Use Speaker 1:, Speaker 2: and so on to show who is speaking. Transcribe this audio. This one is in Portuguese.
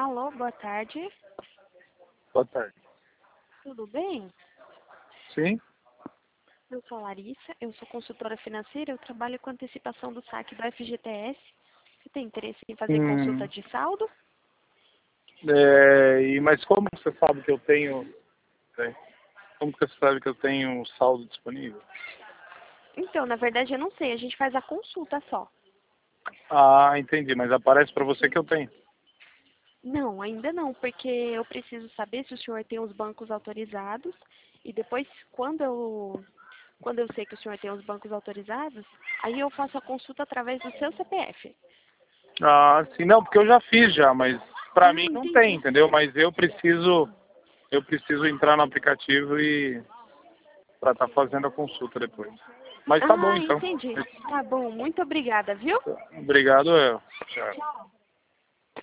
Speaker 1: Alô, boa tarde.
Speaker 2: Boa tarde.
Speaker 1: Tudo bem?
Speaker 2: Sim?
Speaker 1: Eu sou a Larissa, eu sou consultora financeira, eu trabalho com antecipação do saque do FGTS. Você tem interesse em fazer consulta de saldo?
Speaker 2: Mas como você sabe que eu tenho... Como que você sabe que eu tenho um saldo disponível?
Speaker 1: Então, na verdade, eu não sei, a gente faz a consulta só.
Speaker 2: Ah, entendi, mas aparece para você que eu tenho.
Speaker 1: Não, ainda não, porque eu preciso saber se o senhor tem os bancos autorizados e depois, quando eu sei que o senhor tem os bancos autorizados, aí eu faço a consulta através do seu CPF.
Speaker 2: Ah, sim, não, porque eu já fiz já, mas para
Speaker 1: Ah,
Speaker 2: mim não tem,
Speaker 1: entendi.
Speaker 2: entendeu? Mas eu preciso entrar no aplicativo e para estar fazendo a consulta depois. Mas tá bom
Speaker 1: Ah,
Speaker 2: então.
Speaker 1: entendi. Tá bom, muito obrigada, viu?
Speaker 2: Obrigado, eu. Tchau.